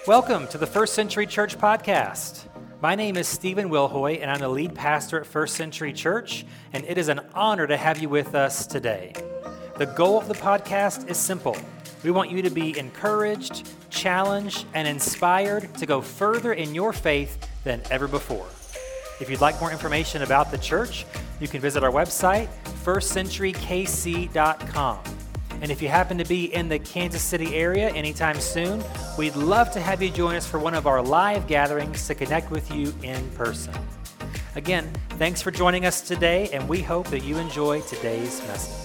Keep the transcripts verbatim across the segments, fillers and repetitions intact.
Welcome to the First Century Church Podcast. My name is Stephen Wilhoy, and I'm the lead pastor at First Century Church, and it is an honor to have you with us today. The goal of the podcast is simple. We want you to be encouraged, challenged, and inspired to go further in your faith than ever before. If you'd like more information about the church, you can visit our website, first century k c dot com. And if you happen to be in the Kansas City area anytime soon, we'd love to have you join us for one of our live gatherings to connect with you in person. Again, thanks for joining us today, and we hope that you enjoy today's message.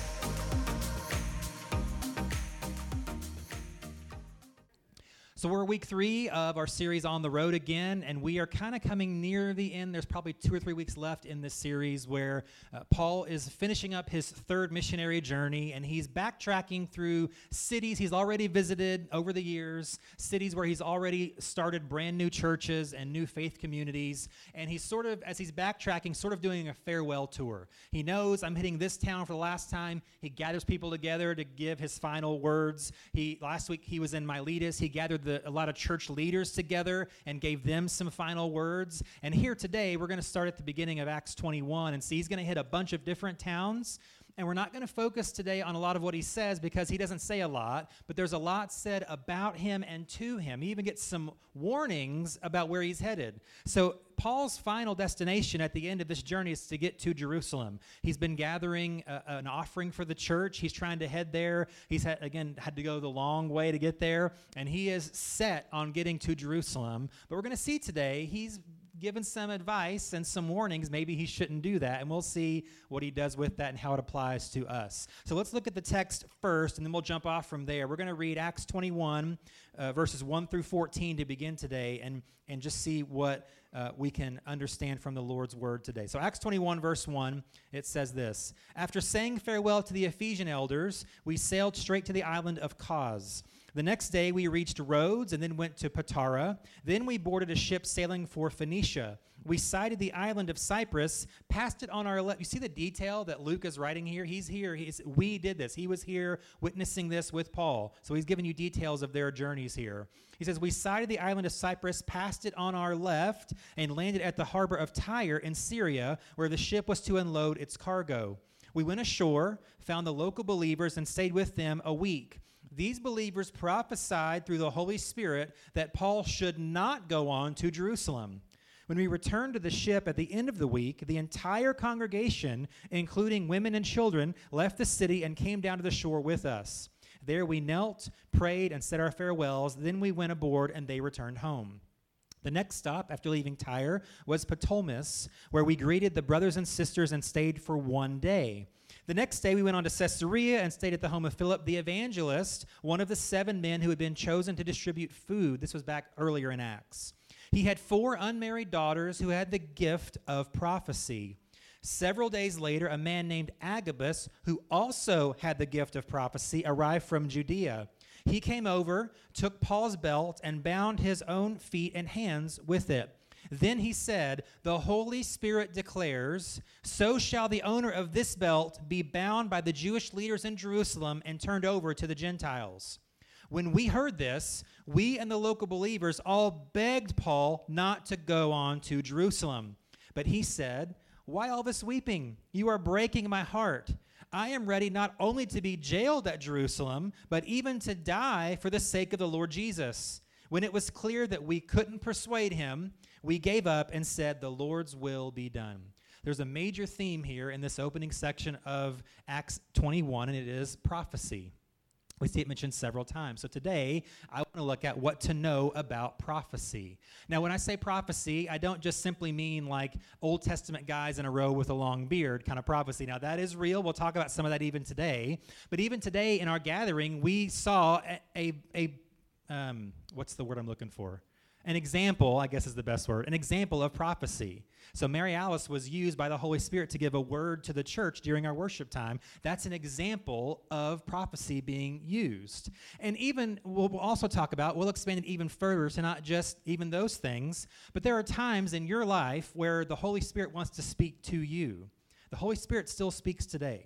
So we're week three of our series On the Road Again, and we are kind of coming near the end. There's probably two or three weeks left in this series where uh, Paul is finishing up his third missionary journey, and he's backtracking through cities he's already visited over the years, cities where he's already started brand new churches and new faith communities, and he's sort of, as he's backtracking, sort of doing a farewell tour. He knows, I'm hitting this town for the last time. He gathers people together to give his final words. He Last week he was in Miletus. He gathered the a lot of church leaders together and gave them some final words. And here today, we're going to start at the beginning of Acts twenty-one and see he's going to hit a bunch of different towns. And we're not going to focus today on a lot of what he says because he doesn't say a lot, but there's a lot said about him and to him. He even gets some warnings about where he's headed. So Paul's final destination at the end of this journey is to get to Jerusalem. He's been gathering a, an offering for the church. He's trying to head there. He's, had, again, had to go the long way to get there, and he is set on getting to Jerusalem. But we're going to see today he's given some advice and some warnings. Maybe he shouldn't do that, and we'll see what he does with that and how it applies to us. So let's look at the text first, and then we'll jump off from there. We're going to read Acts twenty-one, uh, verses one through fourteen to begin today, and, and just see what uh, we can understand from the Lord's word today. So Acts twenty-one, verse one, it says this: After saying farewell to the Ephesian elders, we sailed straight to the island of Kos. The next day, we reached Rhodes and then went to Patara. Then we boarded a ship sailing for Phoenicia. We sighted the island of Cyprus, passed it on our left. You see the detail that Luke is writing here? He's here. He's, we did this. He was here witnessing this with Paul. So he's giving you details of their journeys here. He says, we sighted the island of Cyprus, passed it on our left, and landed at the harbor of Tyre in Syria, where the ship was to unload its cargo. We went ashore, found the local believers, and stayed with them a week. These believers prophesied through the Holy Spirit that Paul should not go on to Jerusalem. When we returned to the ship at the end of the week, the entire congregation, including women and children, left the city and came down to the shore with us. There we knelt, prayed, and said our farewells. Then we went aboard, and they returned home. The next stop after leaving Tyre was Ptolemais, where we greeted the brothers and sisters and stayed for one day. The next day, we went on to Caesarea and stayed at the home of Philip the evangelist, one of the seven men who had been chosen to distribute food. This was back earlier in Acts. He had four unmarried daughters who had the gift of prophecy. Several days later, a man named Agabus, who also had the gift of prophecy, arrived from Judea. He came over, took Paul's belt, and bound his own feet and hands with it. Then he said, the Holy Spirit declares, so shall the owner of this belt be bound by the Jewish leaders in Jerusalem and turned over to the Gentiles. When we heard this, we and the local believers all begged Paul not to go on to Jerusalem. But he said, why all this weeping? You are breaking my heart. I am ready not only to be jailed at Jerusalem, but even to die for the sake of the Lord Jesus. When it was clear that we couldn't persuade him, we gave up and said, the Lord's will be done. There's a major theme here in this opening section of Acts twenty-one, and it is prophecy. We see it mentioned several times. So today, I want to look at what to know about prophecy. Now, when I say prophecy, I don't just simply mean like Old Testament guys in a row with a long beard kind of prophecy. Now, that is real. We'll talk about some of that even today. But even today in our gathering, we saw a, a, a um, what's the word I'm looking for? An example, I guess is the best word, an example of prophecy. So Mary Alice was used by the Holy Spirit to give a word to the church during our worship time. That's an example of prophecy being used. And even, we'll, we'll also talk about, we'll expand it even further to not just even those things, but there are times in your life where the Holy Spirit wants to speak to you. The Holy Spirit still speaks today.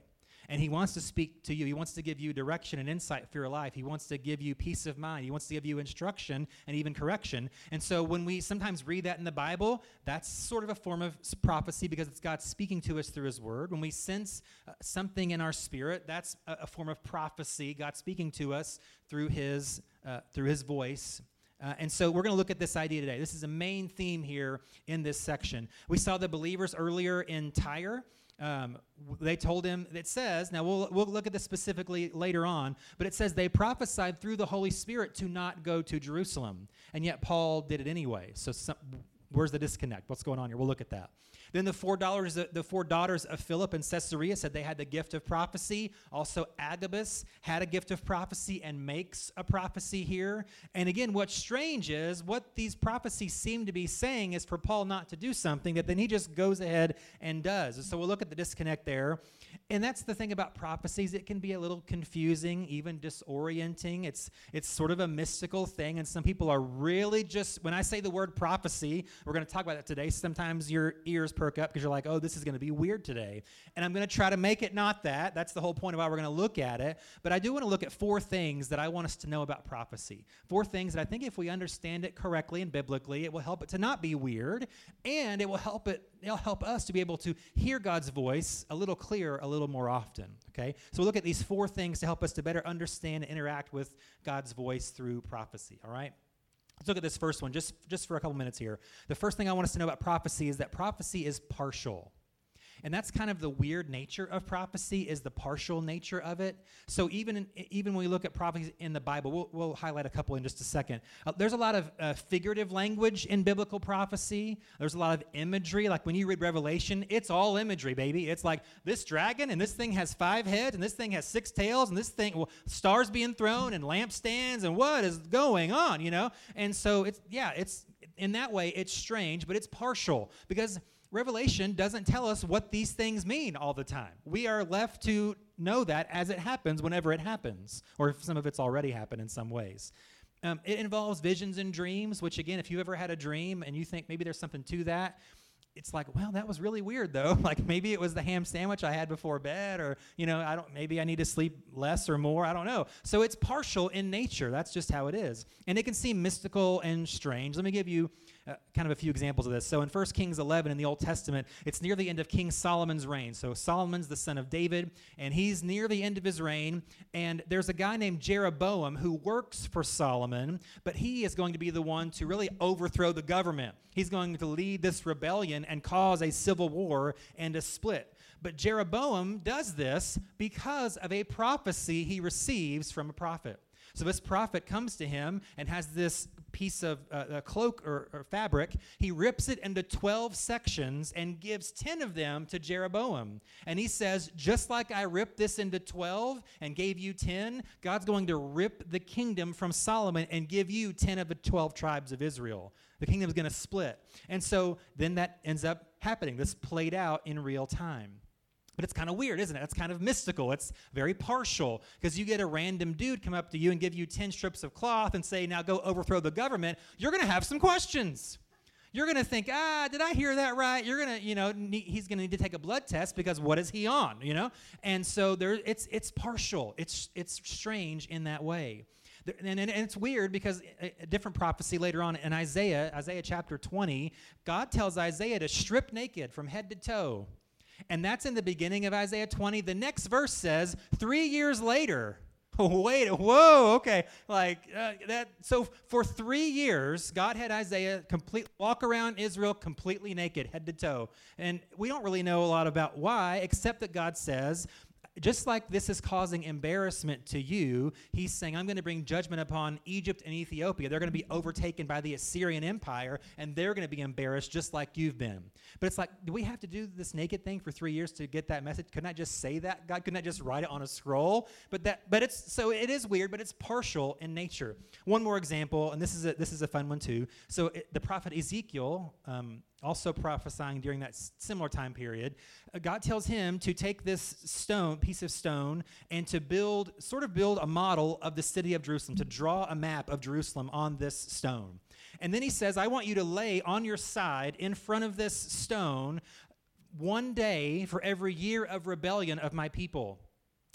And he wants to speak to you. He wants to give you direction and insight for your life. He wants to give you peace of mind. He wants to give you instruction and even correction. And so when we sometimes read that in the Bible, that's sort of a form of prophecy because it's God speaking to us through his word. When we sense uh, something in our spirit, that's a, a form of prophecy, God speaking to us through his, uh, through his voice. Uh, and so we're going to look at this idea today. This is a main theme here in this section. We saw the believers earlier in Tyre. Um, they told him, it says, now we'll we'll look at this specifically later on, but it says they prophesied through the Holy Spirit to not go to Jerusalem. And yet Paul did it anyway. So some, where's the disconnect? What's going on here? We'll look at that. Then the four daughters, the four daughters of Philip and Caesarea said they had the gift of prophecy. Also, Agabus had a gift of prophecy and makes a prophecy here. And again, what's strange is what these prophecies seem to be saying is for Paul not to do something that then he just goes ahead and does. So we'll look at the disconnect there. And that's the thing about prophecies. It can be a little confusing, even disorienting. It's it's sort of a mystical thing. And some people are really just, when I say the word prophecy, we're going to talk about that today. Sometimes your ears perk up because you're like, oh, this is going to be weird today. And I'm going to try to make it not that. That's the whole point of why we're going to look at it. But I do want to look at four things that I want us to know about prophecy. Four things that I think if we understand it correctly and biblically, it will help it to not be weird, and it will help it, it'll help us to be able to hear God's voice a little clearer, a little more often, okay? So we'll look at these four things to help us to better understand and interact with God's voice through prophecy, all right? Let's look at this first one just, just for a couple minutes here. The first thing I want us to know about prophecy is that prophecy is partial. And that's kind of the weird nature of prophecy, is the partial nature of it. So even in, even when we look at prophecy in the Bible, we'll, we'll highlight a couple in just a second. Uh, there's a lot of uh, figurative language in biblical prophecy. There's a lot of imagery. Like when you read Revelation, it's all imagery, baby. It's like this dragon, and this thing has five heads, and this thing has six tails, and this thing, well, stars being thrown, and lampstands, and what is going on, you know? And so it's, yeah, it's, in that way, it's strange, but it's partial, because Revelation doesn't tell us what these things mean all the time. We are left to know that as it happens, whenever it happens, or if some of it's already happened in some ways. Um, it involves visions and dreams, which, again, if you ever had a dream and you think maybe there's something to that, it's like, well, that was really weird, though. Like maybe it was the ham sandwich I had before bed, or, you know, I don't, maybe I need to sleep less or more. I don't know. So it's partial in nature. That's just how it is. And it can seem mystical and strange. Let me give you uh, kind of a few examples of this. So in First Kings eleven in the Old Testament, it's near the end of King Solomon's reign. So Solomon's the son of David, and he's near the end of his reign. And there's a guy named Jeroboam who works for Solomon, but he is going to be the one to really overthrow the government. He's going to lead this rebellion and cause a civil war and a split. But Jeroboam does this because of a prophecy he receives from a prophet. So this prophet comes to him and has this piece of uh, a cloak or, or fabric. He rips it into twelve sections and gives ten of them to Jeroboam. And he says, just like I ripped this into twelve and gave you ten, God's going to rip the kingdom from Solomon and give you ten of the twelve tribes of Israel. The kingdom is going to split. And so then that ends up happening. This played out in real time. But it's kind of weird, isn't it? It's kind of mystical. It's very partial, because you get a random dude come up to you and give you ten strips of cloth and say, now go overthrow the government. You're going to have some questions. You're going to think, ah, did I hear that right? You're going to, you know, need, he's going to need to take a blood test because what is he on, you know? And so there, it's it's partial. It's it's strange in that way. And, and, and it's weird because a, a different prophecy later on in Isaiah, Isaiah chapter twenty, God tells Isaiah to strip naked from head to toe. And that's in the beginning of Isaiah twenty. The next verse says, three years later, wait, whoa, okay, like uh, that. So for three years, God had Isaiah complete walk around Israel completely naked, head to toe. And we don't really know a lot about why, except that God says, just like this is causing embarrassment to you, he's saying, I'm going to bring judgment upon Egypt and Ethiopia. They're going to be overtaken by the Assyrian Empire, and they're going to be embarrassed just like you've been. But it's like, do we have to do this naked thing for three years to get that message? Couldn't I just say that? God, couldn't I just write it on a scroll? But that, but it's, so it is weird, but it's partial in nature. One more example, and this is a, this is a fun one too. So it, the prophet Ezekiel, um, also prophesying during that similar time period, uh, God tells him to take this stone, piece of stone, and to build, sort of build a model of the city of Jerusalem, to draw a map of Jerusalem on this stone. And then he says, I want you to lay on your side in front of this stone one day for every year of rebellion of my people.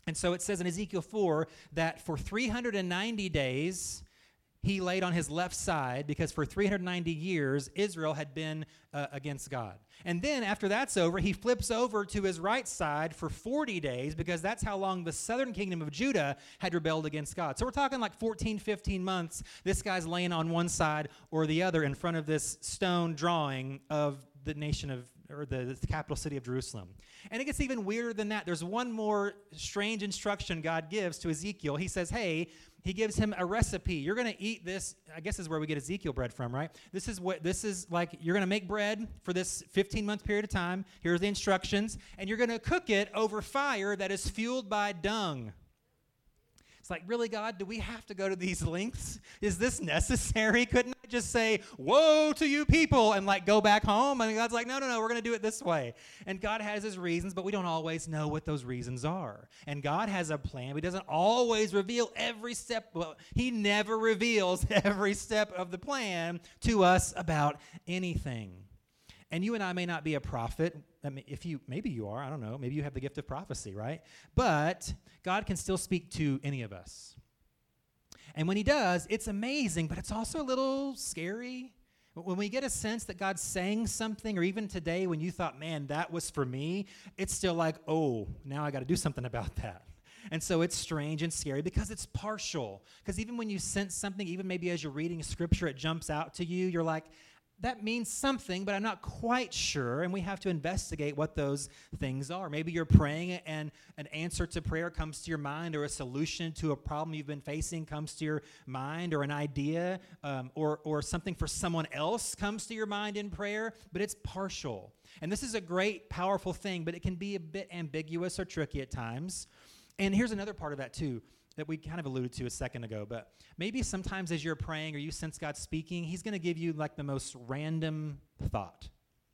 And so it says in Ezekiel four that for three hundred ninety days, he laid on his left side because for three hundred ninety years, Israel had been uh, against God. And then after that's over, he flips over to his right side for forty days because that's how long the southern kingdom of Judah had rebelled against God. So we're talking like fourteen, fifteen months. This guy's laying on one side or the other in front of this stone drawing of the nation of, or the, the capital city of Jerusalem. And it gets even weirder than that. There's one more strange instruction God gives to Ezekiel. He says, hey, he gives him a recipe. You're going to eat this, I guess is where we get Ezekiel bread from, right? This is what, this is like, you're going to make bread for this fifteen-month period of time. Here's the instructions. And you're going to cook it over fire that is fueled by dung. It's like, really, God, do we have to go to these lengths? Is this necessary? Couldn't I just say, woe to you people, and like go back home? And God's like, no, no, no, we're going to do it this way. And God has his reasons, but we don't always know what those reasons are. And God has a plan, but he doesn't always reveal every step. Well, he never reveals every step of the plan to us about anything. And you and I may not be a prophet. I mean, if you, maybe you are, I don't know. Maybe you have the gift of prophecy, right? But God can still speak to any of us. And when he does, it's amazing, but it's also a little scary. When we get a sense that God's saying something, or even today when you thought, man, that was for me, it's still like, oh, now I got to do something about that. And so it's strange and scary because it's partial. Because even when you sense something, even maybe as you're reading scripture, it jumps out to you, you're like, that means something, but I'm not quite sure, and we have to investigate what those things are. Maybe you're praying and an answer to prayer comes to your mind, or a solution to a problem you've been facing comes to your mind, or an idea um, or, or something for someone else comes to your mind in prayer, but it's partial. And this is a great, powerful thing, but it can be a bit ambiguous or tricky at times. And here's another part of that too, that we kind of alluded to a second ago, but maybe sometimes as you're praying or you sense God speaking, he's going to give you like the most random thought.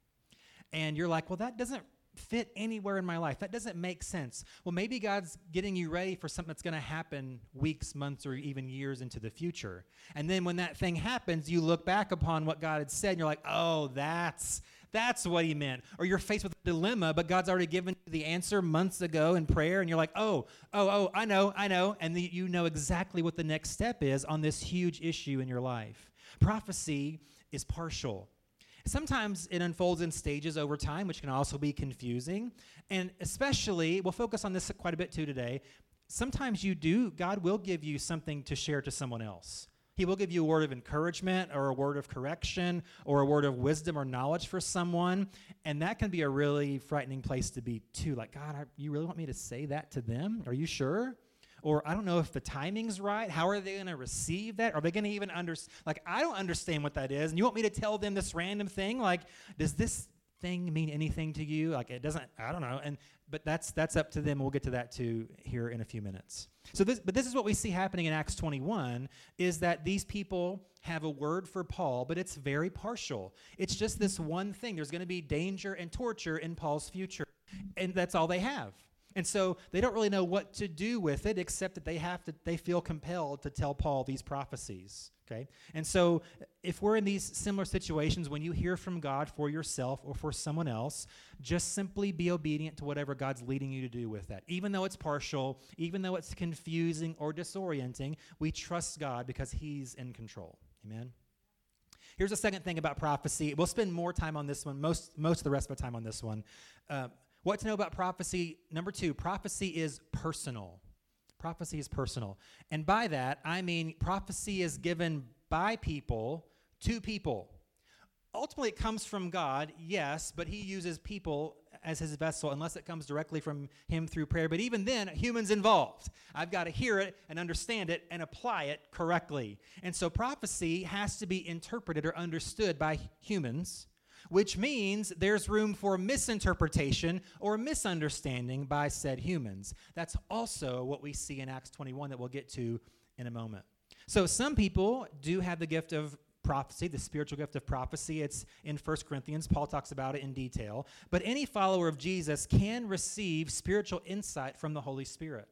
And you're like, well, that doesn't fit anywhere in my life. That doesn't make sense. Well, maybe God's getting you ready for something that's going to happen weeks, months, or even years into the future. And then when that thing happens, you look back upon what God had said, and you're like, oh, that's That's what he meant. Or you're faced with a dilemma, but God's already given you the answer months ago in prayer, and you're like, oh, oh, oh, I know, I know. And the, you know exactly what the next step is on this huge issue in your life. Prophecy is partial. Sometimes it unfolds in stages over time, which can also be confusing. And especially, we'll focus on this quite a bit too today, sometimes you do, God will give you something to share to someone else. He will give you a word of encouragement or a word of correction or a word of wisdom or knowledge for someone, and that can be a really frightening place to be too. Like, God, I, you really want me to say that to them? Are you sure? Or I don't know if the timing's right. How are they going to receive that? Are they going to even understand? Like, I don't understand what that is, and you want me to tell them this random thing? Like, does this thing mean anything to you? Like, it doesn't, I don't know. And but that's that's up to them. We'll get to that too here in a few minutes. So this, but this is what we see happening in Acts twenty-one, is that these people have a word for Paul, but it's very partial. It's just this one thing. There's going to be danger and torture in Paul's future, and that's all they have. And so they don't really know what to do with it, except that they have to, they feel compelled to tell Paul these prophecies, okay? And so if we're in these similar situations, when you hear from God for yourself or for someone else, just simply be obedient to whatever God's leading you to do with that. Even though it's partial, even though it's confusing or disorienting, we trust God because he's in control. Amen? Here's the second thing about prophecy. We'll spend more time on this one, most, most of the rest of the time on this one. Uh, What to know about prophecy? Number two, prophecy is personal. Prophecy is personal. And by that, I mean prophecy is given by people to people. Ultimately, it comes from God, yes, but he uses people as his vessel unless it comes directly from him through prayer. But even then, humans involved. I've got to hear it and understand it and apply it correctly. And so prophecy has to be interpreted or understood by humans, which means there's room for misinterpretation or misunderstanding by said humans. That's also what we see in Acts twenty-one that we'll get to in a moment. So some people do have the gift of prophecy, the spiritual gift of prophecy. It's in First Corinthians. Paul talks about it in detail. But any follower of Jesus can receive spiritual insight from the Holy Spirit.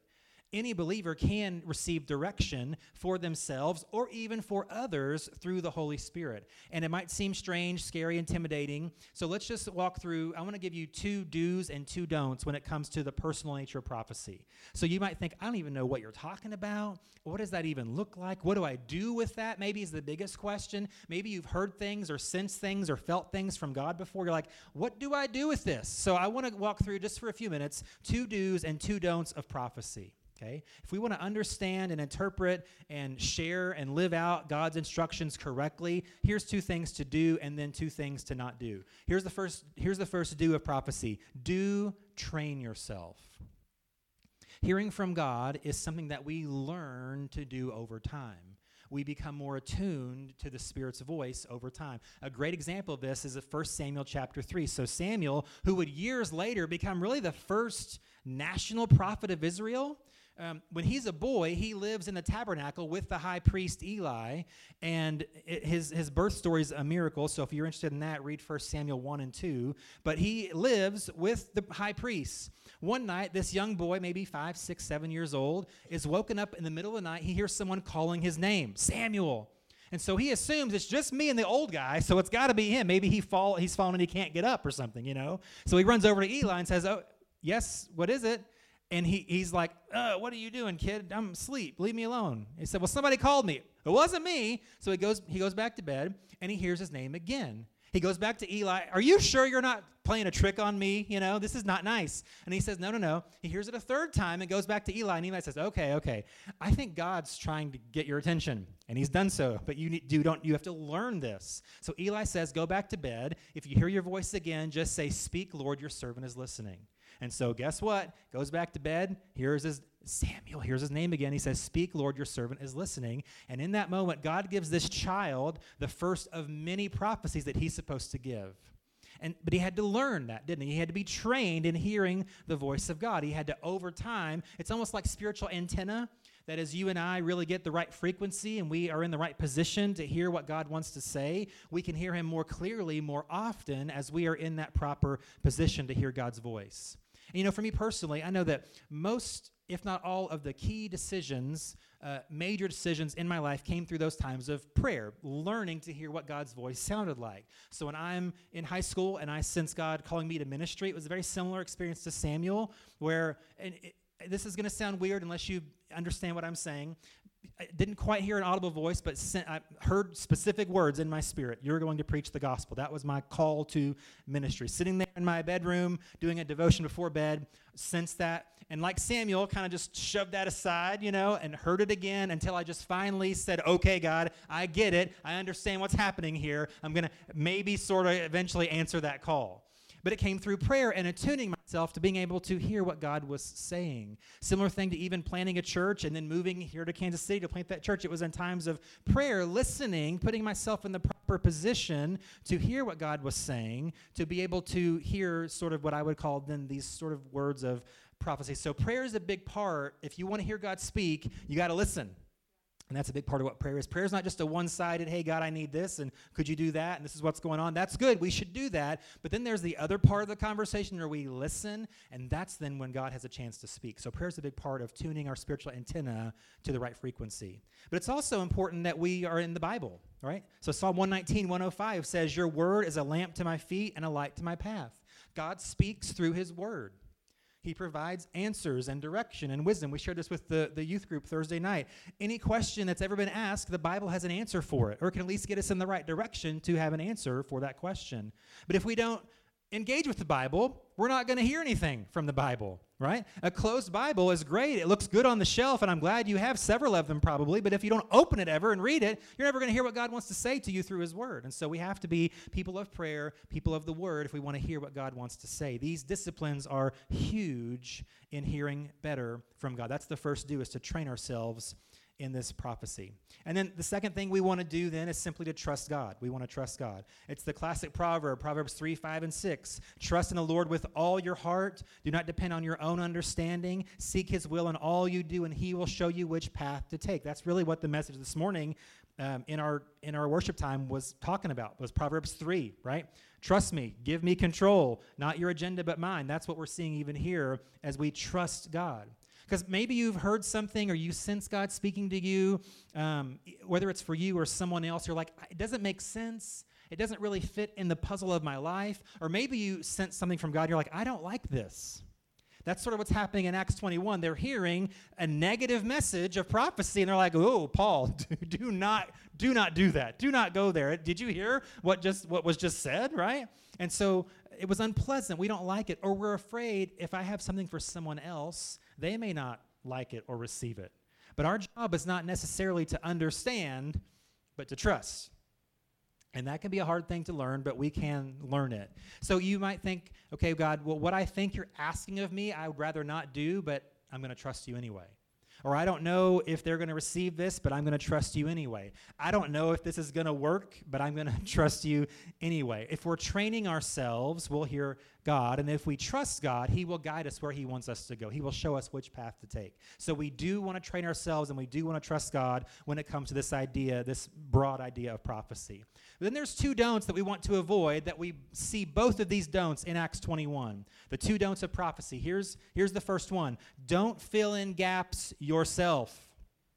Any believer can receive direction for themselves or even for others through the Holy Spirit. And it might seem strange, scary, intimidating. So let's just walk through. I want to give you two do's and two don'ts when it comes to the personal nature of prophecy. So you might think, I don't even know what you're talking about. What does that even look like? What do I do with that? Maybe is the biggest question. Maybe you've heard things or sensed things or felt things from God before. You're like, what do I do with this? So I want to walk through just for a few minutes, two do's and two don'ts of prophecy. Okay? If we want to understand and interpret and share and live out God's instructions correctly, here's two things to do and then two things to not do. Here's the first, here's the first do of prophecy. Do train yourself. Hearing from God is something that we learn to do over time. We become more attuned to the Spirit's voice over time. A great example of this is at First Samuel chapter three. So Samuel, who would years later become really the first national prophet of Israel, Um, when he's a boy, he lives in the tabernacle with the high priest Eli, and it, his his birth story is a miracle. So if you're interested in that, read First Samuel one and two. But he lives with the high priest. One night, this young boy, maybe five, six, seven years old, is woken up in the middle of the night. He hears someone calling his name, Samuel. And so he assumes it's just me and the old guy, so it's got to be him. Maybe he fall, he's fallen and he can't get up or something, you know. So he runs over to Eli and says, oh, yes, what is it? And he he's like, uh, what are you doing, kid? I'm asleep. Leave me alone. He said, well, somebody called me. It wasn't me. So he goes he goes back to bed, and he hears his name again. He goes back to Eli. Are you sure you're not playing a trick on me? You know, this is not nice. And he says, no, no, no. He hears it a third time and goes back to Eli. And Eli says, okay, okay. I think God's trying to get your attention. And he's done so. But you need, you don't, you have to learn this. So Eli says, go back to bed. If you hear your voice again, just say, speak, Lord, your servant is listening. And so guess what? Goes back to bed. Here's his Samuel. Here's his name again. He says, speak, Lord, your servant is listening. And in that moment, God gives this child the first of many prophecies that he's supposed to give. And but he had to learn that, didn't he? He had to be trained in hearing the voice of God. He had to, over time, it's almost like spiritual antenna, that as you and I really get the right frequency and we are in the right position to hear what God wants to say, we can hear him more clearly, more often, as we are in that proper position to hear God's voice. And, you know, for me personally, I know that most, if not all, of the key decisions, uh, major decisions in my life came through those times of prayer, learning to hear what God's voice sounded like. So when I'm in high school and I sense God calling me to ministry, it was a very similar experience to Samuel, where, and it, this is going to sound weird unless you understand what I'm saying. I didn't quite hear an audible voice, but sent, I heard specific words in my spirit. You're going to preach the gospel. That was my call to ministry. Sitting there in my bedroom, doing a devotion before bed, sensed that. And like Samuel, kind of just shoved that aside, you know, and heard it again until I just finally said, okay, God, I get it. I understand what's happening here. I'm going to maybe sort of eventually answer that call. But it came through prayer and attuning myself to being able to hear what God was saying. Similar thing to even planning a church and then moving here to Kansas City to plant that church. It was in times of prayer, listening, putting myself in the proper position to hear what God was saying, to be able to hear sort of what I would call then these sort of words of prophecy. So prayer is a big part. If you want to hear God speak, you got to listen. And that's a big part of what prayer is. Prayer is not just a one-sided, hey, God, I need this, and could you do that, and this is what's going on. That's good. We should do that. But then there's the other part of the conversation where we listen, and that's then when God has a chance to speak. So prayer is a big part of tuning our spiritual antenna to the right frequency. But it's also important that we are in the Bible, right? So Psalm one nineteen, one oh five says, your word is a lamp to my feet and a light to my path. God speaks through his word. He provides answers and direction and wisdom. We shared this with the, the youth group Thursday night. Any question that's ever been asked, the Bible has an answer for it, or can at least get us in the right direction to have an answer for that question. But if we don't engage with the Bible, we're not going to hear anything from the Bible, right? A closed Bible is great. It looks good on the shelf, and I'm glad you have several of them probably, but if you don't open it ever and read it, you're never going to hear what God wants to say to you through his word. And so we have to be people of prayer, people of the word, if we want to hear what God wants to say. These disciplines are huge in hearing better from God. That's the first do, is to train ourselves in this prophecy. And then the second thing we want to do then is simply to trust God. We want to trust God. It's the classic proverb, Proverbs three, five, and six. Trust in the Lord with all your heart. Do not depend on your own understanding. Seek his will in all you do, and he will show you which path to take. That's really what the message this morning um, in our in our worship time was talking about, was Proverbs three, right? Trust me. Give me control. Not your agenda, but mine. That's what we're seeing even here as we trust God. Because maybe you've heard something or you sense God speaking to you, um, whether it's for you or someone else. You're like, it doesn't make sense. It doesn't really fit in the puzzle of my life. Or maybe you sense something from God. You're like, I don't like this. That's sort of what's happening in Acts twenty-one. They're hearing a negative message of prophecy, and they're like, oh, Paul, do, do not do not do that. Do not go there. Did you hear what just what was just said, right? And so it was unpleasant. We don't like it. Or we're afraid if I have something for someone else, they may not like it or receive it. But our job is not necessarily to understand, but to trust. And that can be a hard thing to learn, but we can learn it. So you might think, okay, God, well, what I think you're asking of me, I would rather not do, but I'm going to trust you anyway. Or I don't know if they're going to receive this, but I'm going to trust you anyway. I don't know if this is going to work, but I'm going to trust you anyway. If we're training ourselves, we'll hear God. And if we trust God, he will guide us where he wants us to go. He will show us which path to take. So we do want to train ourselves, and we do want to trust God when it comes to this idea, this broad idea of prophecy. But then there's two don'ts that we want to avoid, that we see both of these don'ts in Acts twenty-one. The two don'ts of prophecy. Here's, here's the first one. Don't fill in gaps yourself.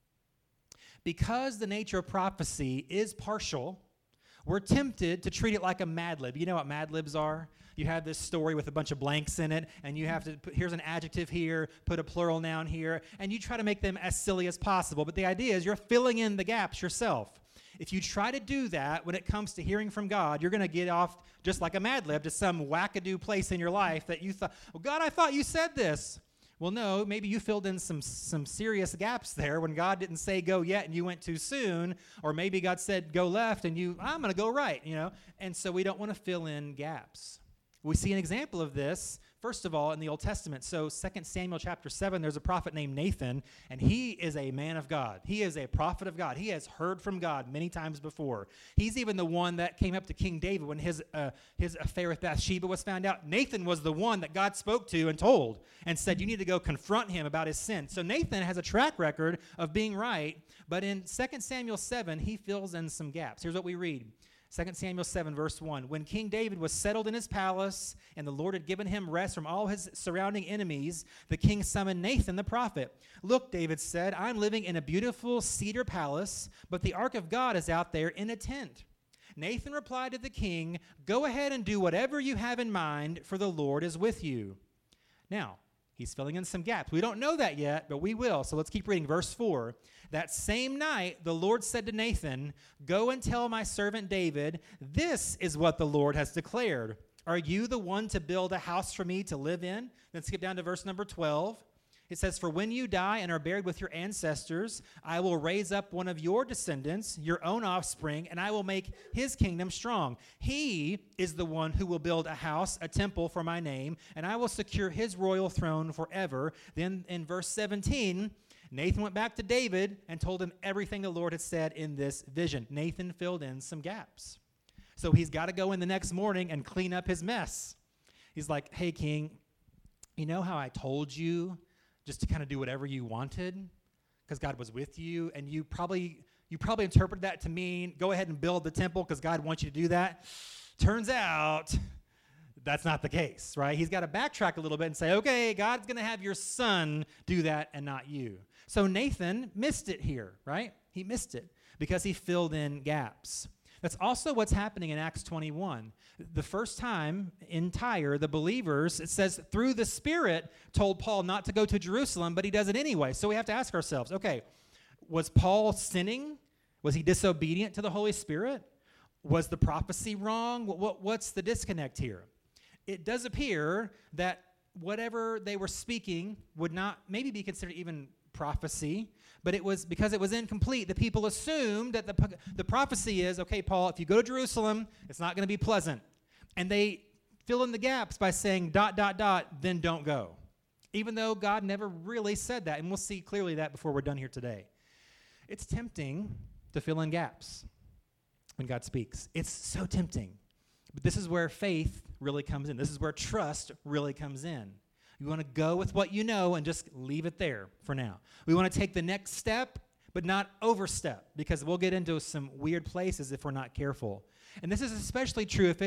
Because the nature of prophecy is partial, we're tempted to treat it like a Mad Lib. You know what Mad Libs are? You have this story with a bunch of blanks in it, and you have to put, here's an adjective here, put a plural noun here, and you try to make them as silly as possible. But the idea is you're filling in the gaps yourself. If you try to do that when it comes to hearing from God, you're going to get off just like a Mad Lib to some wackadoo place in your life that you thought, well, God, I thought you said this. Well, no, maybe you filled in some some serious gaps there when God didn't say go yet and you went too soon, or maybe God said go left and you, I'm going to go right, you know. And so we don't want to fill in gaps. We see an example of this, first of all, in the Old Testament. So Second Samuel chapter seven, there's a prophet named Nathan, and he is a man of God. He is a prophet of God. He has heard from God many times before. He's even the one that came up to King David when his uh, his affair with Bathsheba was found out. Nathan was the one that God spoke to and told and said, you need to go confront him about his sin. So Nathan has a track record of being right, but in Second Samuel seven, he fills in some gaps. Here's what we read. Second Samuel seven, verse one, when King David was settled in his palace and the Lord had given him rest from all his surrounding enemies, the king summoned Nathan the prophet. Look, David said, I'm living in a beautiful cedar palace, but the ark of God is out there in a tent. Nathan replied to the king, go ahead and do whatever you have in mind, for the Lord is with you. Now, he's filling in some gaps. We don't know that yet, but we will. So let's keep reading. Verse four. That same night, the Lord said to Nathan, go and tell my servant David, this is what the Lord has declared. Are you the one to build a house for me to live in? Then skip down to verse number twelve. It says, for when you die and are buried with your ancestors, I will raise up one of your descendants, your own offspring, and I will make his kingdom strong. He is the one who will build a house, a temple for my name, and I will secure his royal throne forever. Then in verse seventeen, Nathan went back to David and told him everything the Lord had said in this vision. Nathan filled in some gaps. So he's got to go in the next morning and clean up his mess. He's like, hey, king, you know how I told you just to kind of do whatever you wanted because God was with you, and you probably you probably interpreted that to mean go ahead and build the temple because God wants you to do that. Turns out that's not the case, right? He's got to backtrack a little bit and say, okay, God's going to have your son do that and not you. So Nathan missed it here, right? He missed it because he filled in gaps. That's also what's happening in Acts twenty-one. The first time in Tyre, the believers, it says, through the Spirit, told Paul not to go to Jerusalem, but he does it anyway. So we have to ask ourselves, okay, was Paul sinning? Was he disobedient to the Holy Spirit? Was the prophecy wrong? What, what, what's the disconnect here? It does appear that whatever they were speaking would not maybe be considered even prophecy, but it was because it was incomplete. The people assumed that the, the prophecy is, okay, Paul, if you go to Jerusalem, it's not going to be pleasant. And they fill in the gaps by saying dot, dot, dot, then don't go. Even though God never really said that, and we'll see clearly that before we're done here today. It's tempting to fill in gaps when God speaks. It's so tempting. But this is where faith really comes in. This is where trust really comes in. You want to go with what you know and just leave it there for now. We want to take the next step, but not overstep, because we'll get into some weird places if we're not careful. And this is especially true if it's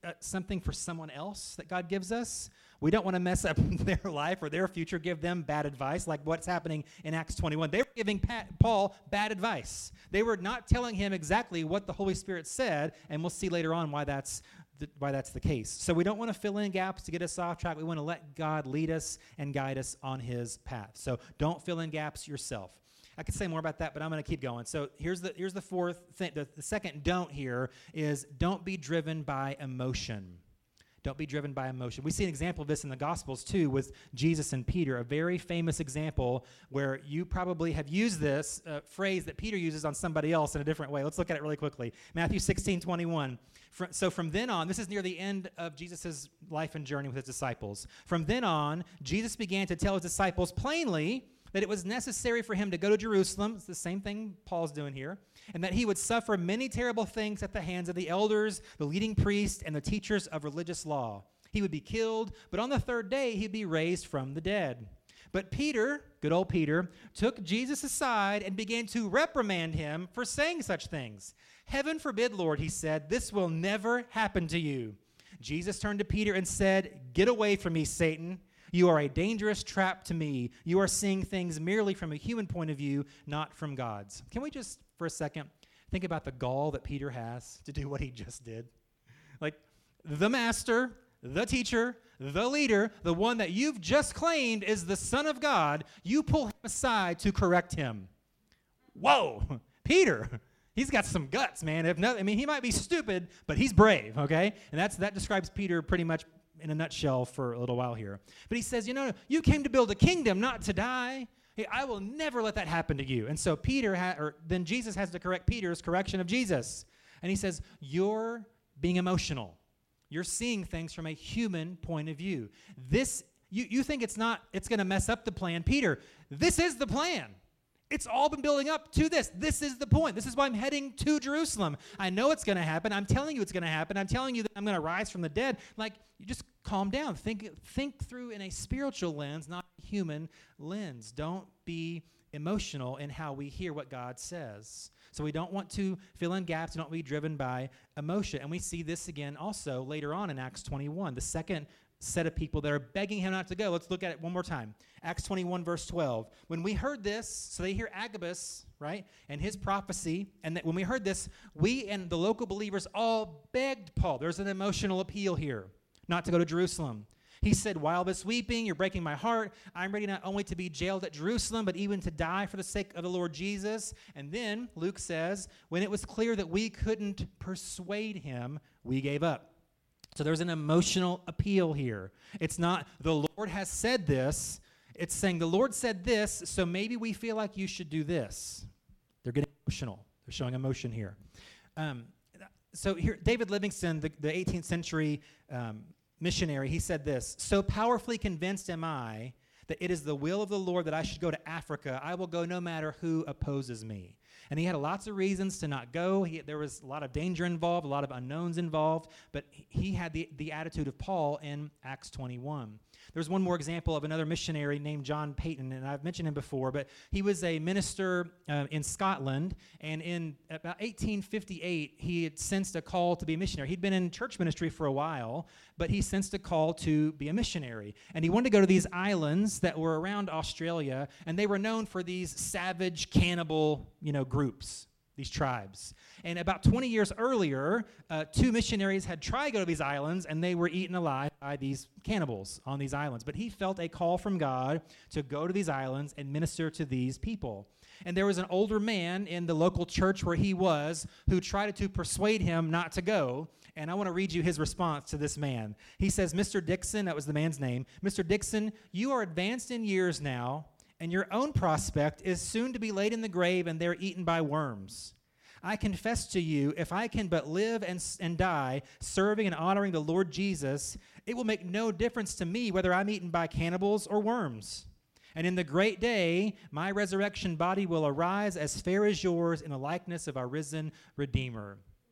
uh, something for someone else that God gives us. We don't want to mess up their life or their future, give them bad advice, like what's happening in Acts twenty-one. They were giving Pat, Paul bad advice. They were not telling him exactly what the Holy Spirit said, and we'll see later on why that's the, why that's the case. So we don't want to fill in gaps to get us off track. We want to let God lead us and guide us on his path. So don't fill in gaps yourself. I could say more about that, but I'm going to keep going. So here's the here's the fourth thing. The, the second don't here is don't be driven by emotion. Don't be driven by emotion. We see an example of this in the Gospels, too, with Jesus and Peter, a very famous example where you probably have used this uh, phrase that Peter uses on somebody else in a different way. Let's look at it really quickly. Matthew sixteen twenty-one. For, so from then on, this is near the end of Jesus' life and journey with his disciples. From then on, Jesus began to tell his disciples plainly that it was necessary for him to go to Jerusalem. It's the same thing Paul's doing here. And that he would suffer many terrible things at the hands of the elders, the leading priests, and the teachers of religious law. He would be killed, but on the third day he'd be raised from the dead. But Peter, good old Peter, took Jesus aside and began to reprimand him for saying such things. Heaven forbid, Lord, he said, this will never happen to you. Jesus turned to Peter and said, get away from me, Satan. You are a dangerous trap to me. You are seeing things merely from a human point of view, not from God's. Can we just, for a second, think about the gall that Peter has to do what he just did? Like, the master, the teacher, the leader, the one that you've just claimed is the Son of God, you pull him aside to correct him. Whoa, Peter, he's got some guts, man. If not, I mean, he might be stupid, but he's brave, okay? And that's that describes Peter pretty much in a nutshell for a little while here. But he says, you know, you came to build a kingdom, not to die. Hey, I will never let that happen to you. And so Peter, ha- or then Jesus has to correct Peter's correction of Jesus. And he says, you're being emotional. You're seeing things from a human point of view. This, you, you think it's not, it's going to mess up the plan. Peter, this is the plan. It's all been building up to this. This is the point. This is why I'm heading to Jerusalem. I know it's going to happen. I'm telling you it's going to happen. I'm telling you that I'm going to rise from the dead. Like, you just calm down. Think think through in a spiritual lens, not a human lens. Don't be emotional in how we hear what God says. So we don't want to fill in gaps. We don't want to be driven by emotion. And we see this again also later on in Acts twenty-one, the second set of people that are begging him not to go. Let's look at it one more time. Acts twenty-one, verse twelve. When we heard this, so they hear Agabus, right, and his prophecy, and that when we heard this, we and the local believers all begged Paul. There's an emotional appeal here, not to go to Jerusalem. He said, while this weeping, you're breaking my heart. I'm ready not only to be jailed at Jerusalem, but even to die for the sake of the Lord Jesus. And then Luke says, when it was clear that we couldn't persuade him, we gave up. So there's an emotional appeal here. It's not, the Lord has said this. It's saying, the Lord said this, so maybe we feel like you should do this. They're getting emotional. They're showing emotion here. Um, so here, David Livingstone, the, the eighteenth century um, missionary, he said this, so powerfully convinced am I that it is the will of the Lord that I should go to Africa. I will go no matter who opposes me. And he had lots of reasons to not go. He, there was a lot of danger involved, a lot of unknowns involved, but he had the, the attitude of Paul in Acts twenty-one. There's one more example of another missionary named John Peyton, and I've mentioned him before, but he was a minister uh, in Scotland, and in about eighteen fifty-eight, he had sensed a call to be a missionary. He'd been in church ministry for a while, but he sensed a call to be a missionary, and he wanted to go to these islands that were around Australia, and they were known for these savage, cannibal, you know, groups, these tribes. And about twenty years earlier, uh, two missionaries had tried to go to these islands, and they were eaten alive by these cannibals on these islands. But he felt a call from God to go to these islands and minister to these people. And there was an older man in the local church where he was who tried to persuade him not to go. And I want to read you his response to this man. He says, Mister Dixon, that was the man's name, Mister Dixon, you are advanced in years now, and your own prospect is soon to be laid in the grave and there eaten by worms. I confess to you, if I can but live and, and die serving and honoring the Lord Jesus, it will make no difference to me whether I'm eaten by cannibals or worms. And in the great day, my resurrection body will arise as fair as yours in the likeness of our risen Redeemer.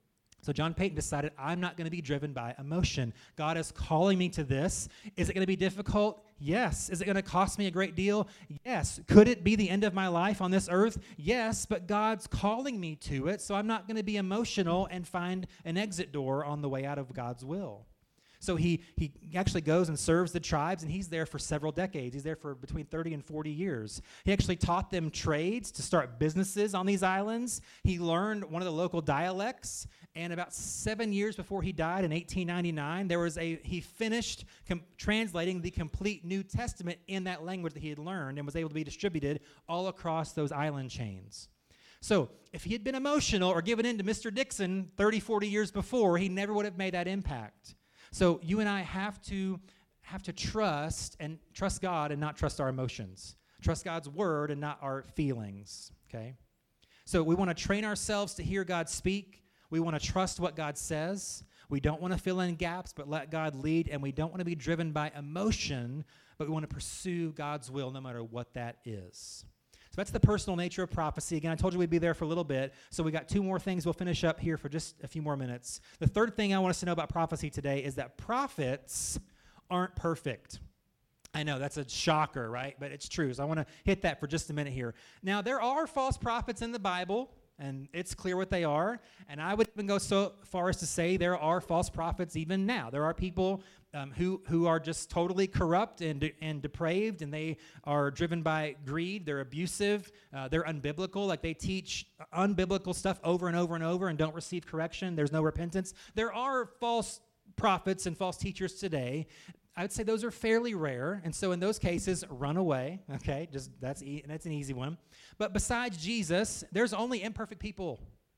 So John Payton decided, I'm not going to be driven by emotion. God is calling me to this. Is it going to be difficult? Yes. Is it going to cost me a great deal? Yes. Could it be the end of my life on this earth? Yes, but God's calling me to it, so I'm not going to be emotional and find an exit door on the way out of God's will. So he he actually goes and serves the tribes, and he's there for several decades. He's there for between thirty and forty years. He actually taught them trades to start businesses on these islands. He learned one of the local dialects, and about seven years before he died in eighteen ninety-nine, there was a he finished com- translating the complete New Testament in that language that he had learned and was able to be distributed all across those island chains. So if he had been emotional or given in to Mister Dixon thirty, forty years before, he never would have made that impact. So you and I have to have to trust and trust God and not trust our emotions. Trust God's word and not our feelings, okay? So we want to train ourselves to hear God speak. We want to trust what God says. We don't want to fill in gaps, but let God lead. And we don't want to be driven by emotion, but we want to pursue God's will no matter what that is. So that's the personal nature of prophecy. Again, I told you we'd be there for a little bit. So we got two more things. We'll finish up here for just a few more minutes. The third thing I want us to know about prophecy today is that prophets aren't perfect. I know, that's a shocker, right? But it's true. So I want to hit that for just a minute here. Now, there are false prophets in the Bible, and it's clear what they are. And I would even go so far as to say there are false prophets even now. There are people um, who who are just totally corrupt and de- and depraved, and they are driven by greed. They're abusive. Uh, they're unbiblical. Like they teach unbiblical stuff over and over and over and don't receive correction. There's no repentance. There are false prophets and false teachers today. I would say those are fairly rare, and so in those cases, run away, okay? Just that's e- that's an easy one. But besides Jesus, there's only imperfect people.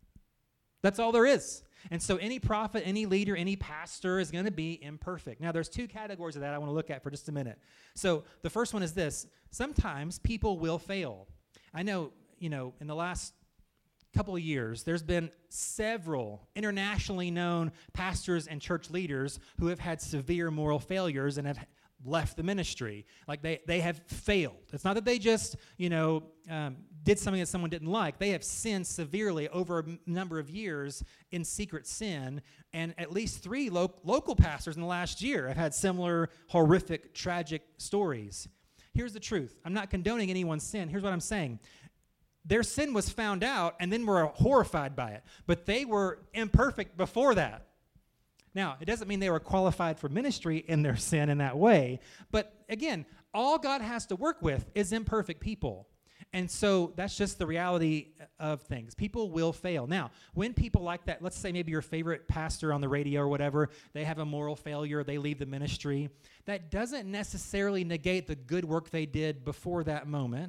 That's all there is. And so any prophet, any leader, any pastor is going to be imperfect. Now, there's two categories of that I want to look at for just a minute. So the first one is this. Sometimes people will fail. I know, you know, in the last couple of years, there's been several internationally known pastors and church leaders who have had severe moral failures and have left the ministry. Like they, they have failed. It's not that they just, you know, um, did something that someone didn't like. They have sinned severely over a m- number of years in secret sin, and at least three lo- local pastors in the last year have had similar horrific, tragic stories. Here's the truth. I'm not condoning anyone's sin. Here's what I'm saying. Their sin was found out, and then were horrified by it. But they were imperfect before that. Now, it doesn't mean they were qualified for ministry in their sin in that way. But again, all God has to work with is imperfect people. And so that's just the reality of things. People will fail. Now, when people like that, let's say maybe your favorite pastor on the radio or whatever, they have a moral failure, they leave the ministry, that doesn't necessarily negate the good work they did before that moment.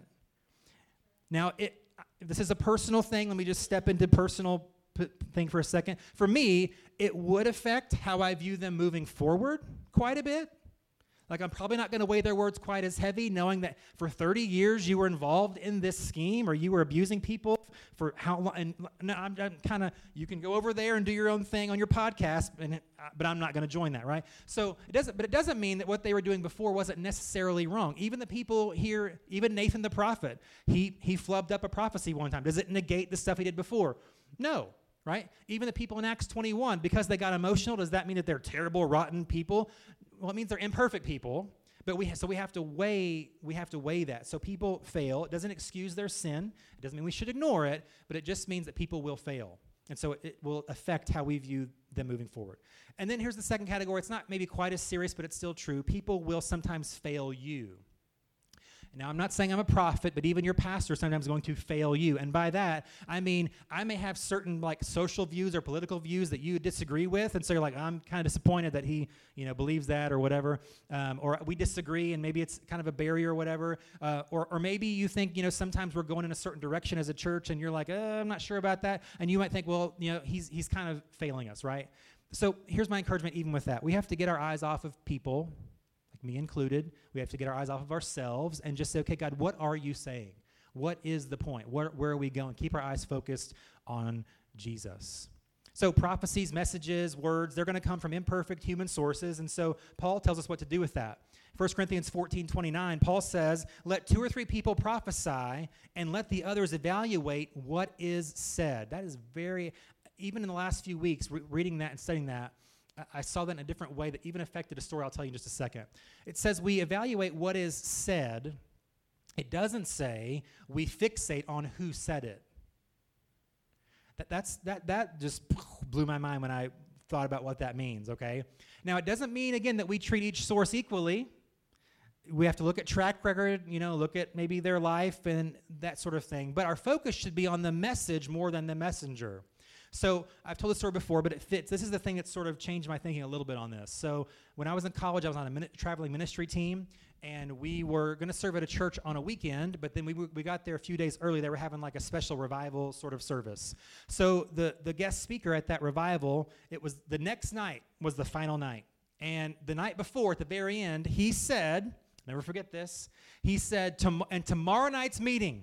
Now, it, this is a personal thing. Let me just step into personal p- thing for a second. For me, it would affect how I view them moving forward quite a bit. Like, I'm probably not going to weigh their words quite as heavy, knowing that for thirty years you were involved in this scheme or you were abusing people for how long. And no, I'm, I'm kind of, you can go over there and do your own thing on your podcast, and it, uh, but I'm not going to join that, right? So it doesn't, but it doesn't mean that what they were doing before wasn't necessarily wrong. Even the people here, even Nathan the prophet, he he flubbed up a prophecy one time. Does it negate the stuff he did before? No. Right? Even the people in Acts twenty-one, because they got emotional, does that mean that they're terrible, rotten people? Well, it means they're imperfect people, but we ha- so we have to weigh we have to weigh that. So people fail. It doesn't excuse their sin. It doesn't mean we should ignore it, but it just means that people will fail. And so it, it will affect how we view them moving forward. And then here's the second category. It's not maybe quite as serious, but it's still true. People will sometimes fail you. Now, I'm not saying I'm a prophet, but even your pastor is sometimes going to fail you. And by that, I mean, I may have certain like social views or political views that you disagree with. And so you're like, I'm kind of disappointed that he, you know, believes that or whatever. Um, or we disagree and maybe it's kind of a barrier or whatever. Uh, or, or maybe you think, you know, sometimes we're going in a certain direction as a church and you're like, uh, I'm not sure about that. And you might think, well, you know, he's he's kind of failing us, right? So here's my encouragement even with that. We have to get our eyes off of people, me included. We have to get our eyes off of ourselves and just say, okay, God, what are you saying? What is the point? Where, where are we going? Keep our eyes focused on Jesus. So prophecies, messages, words, they're going to come from imperfect human sources. And so Paul tells us what to do with that. First Corinthians fourteen twenty-nine, Paul says, let two or three people prophesy and let the others evaluate what is said. That is very, even in the last few weeks, re- reading that and studying that, I saw that in a different way that even affected a story I'll tell you in just a second. It says we evaluate what is said. It doesn't say we fixate on who said it. That, that's, that, that just blew my mind when I thought about what that means, okay? Now, it doesn't mean, again, that we treat each source equally. We have to look at track record, you know, look at maybe their life and that sort of thing. But our focus should be on the message more than the messenger. So I've told this story before, but it fits. This is the thing that sort of changed my thinking a little bit on this. So when I was in college, I was on a min- traveling ministry team, and we were going to serve at a church on a weekend, but then we w- we got there a few days early. They were having like a special revival sort of service. So the, the guest speaker at that revival, it was the next night was the final night. And the night before, at the very end, he said, never forget this, he said, Tom- and tomorrow night's meeting,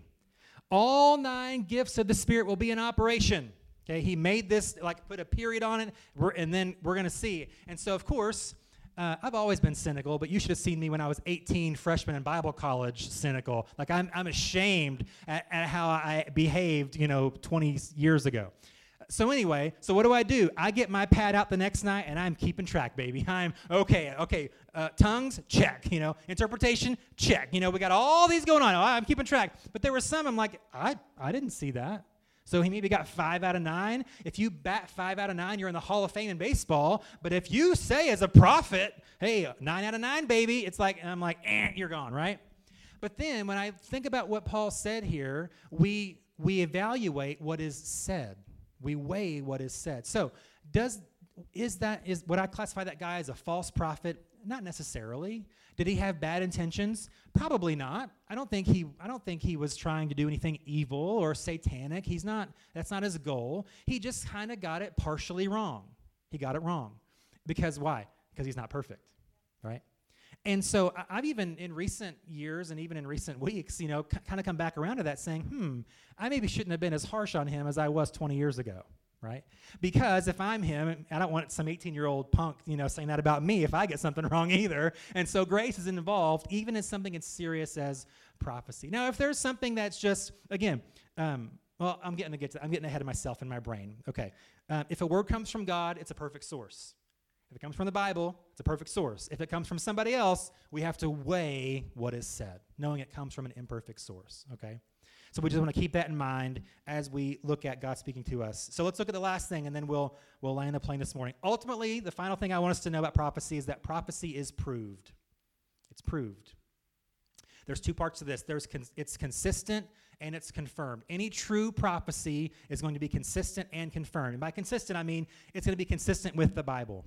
all nine gifts of the Spirit will be in operation. Okay, he made this, like, put a period on it, we're, and then we're going to see. And so, of course, uh, I've always been cynical, but you should have seen me when I was eighteen, freshman in Bible college, cynical. Like, I'm I'm ashamed at, at how I behaved, you know, twenty years ago. So anyway, so what do I do? I get my pad out the next night, and I'm keeping track, baby. I'm, okay, okay, uh, tongues, check, you know, interpretation, check. You know, we got all these going on. I'm keeping track. But there were some, I'm like, I I didn't see that. So he maybe got five out of nine. If you bat five out of nine, you're in the Hall of Fame in baseball. But if you say as a prophet, hey, nine out of nine, baby, it's like, and I'm like, eh, you're gone, right? But then when I think about what Paul said here, we we evaluate what is said. We weigh what is said. So does is that is would I classify that guy as a false prophet? Not necessarily. Did he have bad intentions? Probably not. I don't think he I don't think he was trying to do anything evil or satanic. He's not that's not his goal. He just kind of got it partially wrong. He got it wrong. Because why? Because he's not perfect, right? And so I've even in recent years and even in recent weeks, you know, c- kind of come back around to that saying, hmm, I maybe shouldn't have been as harsh on him as I was twenty years ago. Right? Because if I'm him, I don't want some eighteen-year-old punk, you know, saying that about me if I get something wrong either. And so grace is involved, even in something as serious as prophecy. Now, if there's something that's just, again, um, well, I'm getting to get to, I'm getting ahead of myself in my brain. Okay, um, if a word comes from God, it's a perfect source. If it comes from the Bible, it's a perfect source. If it comes from somebody else, we have to weigh what is said, knowing it comes from an imperfect source. Okay. So we just want to keep that in mind as we look at God speaking to us. So let's look at the last thing, and then we'll we'll land the plane this morning. Ultimately, the final thing I want us to know about prophecy is that prophecy is proved. It's proved. There's two parts to this. There's con- it's consistent and it's confirmed. Any true prophecy is going to be consistent and confirmed. And by consistent, I mean it's going to be consistent with the Bible.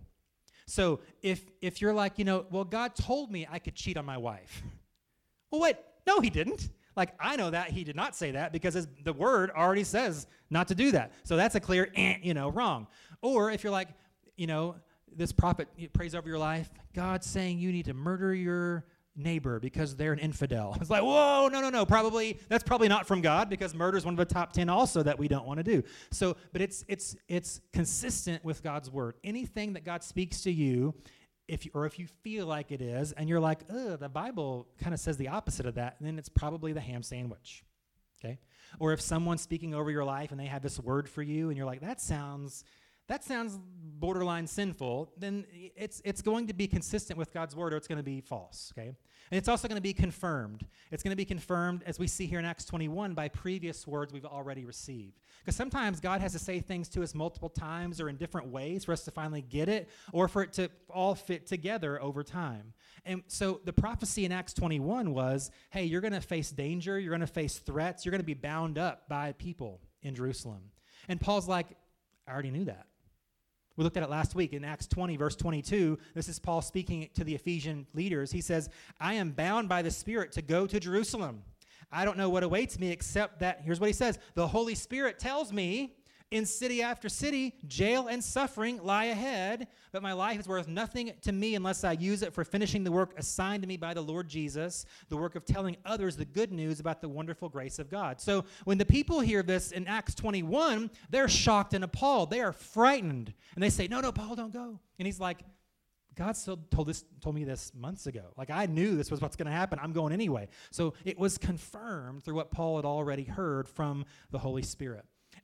So if if you're like, you know, well, God told me I could cheat on my wife. Well, wait, no, he didn't. Like, I know that he did not say that because his, the word already says not to do that. So that's a clear, eh, you know, wrong. Or if you're like, you know, this prophet prays over your life, God's saying you need to murder your neighbor because they're an infidel. It's like, whoa, no, no, no, probably, that's probably not from God because murder is one of the top ten also that we don't want to do. So, but it's it's it's consistent with God's word. Anything that God speaks to you, If you, or if you feel like it is, and you're like, ugh, the Bible kind of says the opposite of that, then it's probably the ham sandwich, okay? Or if someone's speaking over your life and they have this word for you, and you're like, that sounds, that sounds borderline sinful, then it's it's going to be consistent with God's word, or it's going to be false, okay? And it's also going to be confirmed. It's going to be confirmed, as we see here in Acts twenty-one, by previous words we've already received. Because sometimes God has to say things to us multiple times or in different ways for us to finally get it, or for it to all fit together over time. And so the prophecy in Acts twenty-one was, hey, you're going to face danger, you're going to face threats, you're going to be bound up by people in Jerusalem. And Paul's like, I already knew that. We looked at it last week in Acts twenty, verse twenty-two. This is Paul speaking to the Ephesian leaders. He says, I am bound by the Spirit to go to Jerusalem. I don't know what awaits me except that, here's what he says, the Holy Spirit tells me in city after city, jail and suffering lie ahead, but my life is worth nothing to me unless I use it for finishing the work assigned to me by the Lord Jesus, the work of telling others the good news about the wonderful grace of God. So when the people hear this in Acts twenty-one, they're shocked and appalled. They are frightened. And they say, no, no, Paul, don't go. And he's like, God still told this, told me this months ago. Like, I knew this was what's going to happen. I'm going anyway. So it was confirmed through what Paul had already heard from the Holy Spirit.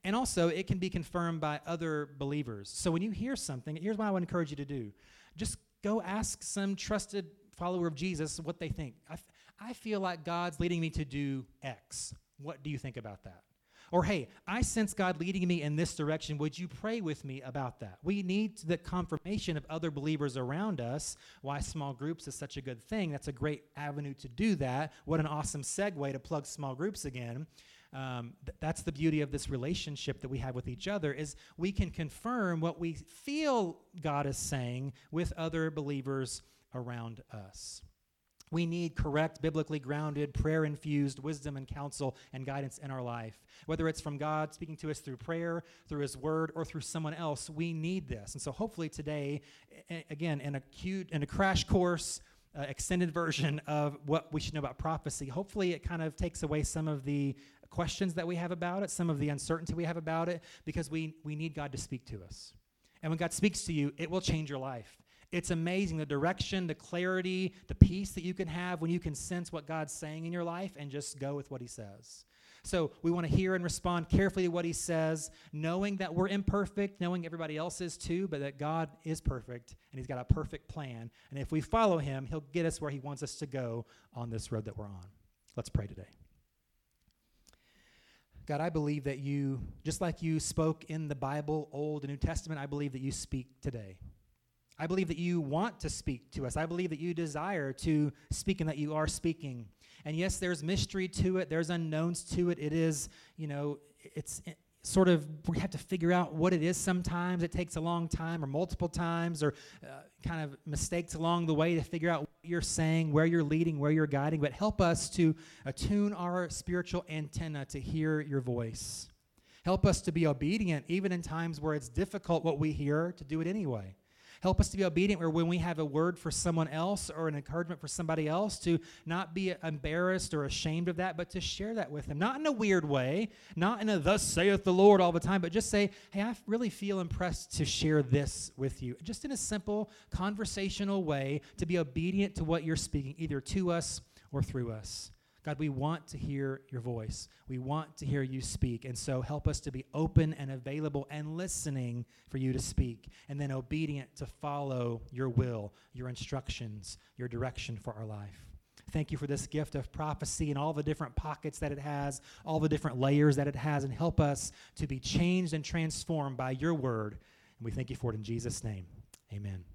And also, it can be confirmed by other believers. So when you hear something, here's what I would encourage you to do. Just go ask some trusted follower of Jesus what they think. I, f- I feel like God's leading me to do X. What do you think about that? Or, hey, I sense God leading me in this direction. Would you pray with me about that? We need the confirmation of other believers around us. Why small groups is such a good thing. That's a great avenue to do that. What an awesome segue to plug small groups again. Um, th- that's the beauty of this relationship that we have with each other, is we can confirm what we feel God is saying with other believers around us. We need correct, biblically grounded, prayer-infused wisdom and counsel and guidance in our life. Whether it's from God speaking to us through prayer, through his word, or through someone else, we need this. And so hopefully today, a- again, in a cute, in a crash course, uh, extended version of what we should know about prophecy, hopefully it kind of takes away some of the questions that we have about it, some of the uncertainty we have about it, because we, we need God to speak to us. And when God speaks to you, it will change your life. It's amazing the direction, the clarity, the peace that you can have when you can sense what God's saying in your life and just go with what he says. So we want to hear and respond carefully to what he says, knowing that we're imperfect, knowing everybody else is too, but that God is perfect and he's got a perfect plan. And if we follow him, he'll get us where he wants us to go on this road that we're on. Let's pray today. God, I believe that you, just like you spoke in the Bible, Old and New Testament, I believe that you speak today. I believe that you want to speak to us. I believe that you desire to speak and that you are speaking. And yes, there's mystery to it. There's unknowns to it. It is, you know, it's it sort of, we have to figure out what it is sometimes. It takes a long time or multiple times or uh, kind of mistakes along the way to figure out what you're saying, where you're leading, where you're guiding. But help us to attune our spiritual antenna to hear your voice. Help us to be obedient even in times where it's difficult what we hear, to do it anyway. Help us to be obedient where when we have a word for someone else or an encouragement for somebody else, to not be embarrassed or ashamed of that, but to share that with them. Not in a weird way, not in a thus saith the Lord all the time, but just say, hey, I really feel impressed to share this with you. Just in a simple conversational way to be obedient to what you're speaking, either to us or through us. God, we want to hear your voice. We want to hear you speak. And so help us to be open and available and listening for you to speak, and then obedient to follow your will, your instructions, your direction for our life. Thank you for this gift of prophecy and all the different pockets that it has, all the different layers that it has, and help us to be changed and transformed by your word. And we thank you for it in Jesus' name. Amen.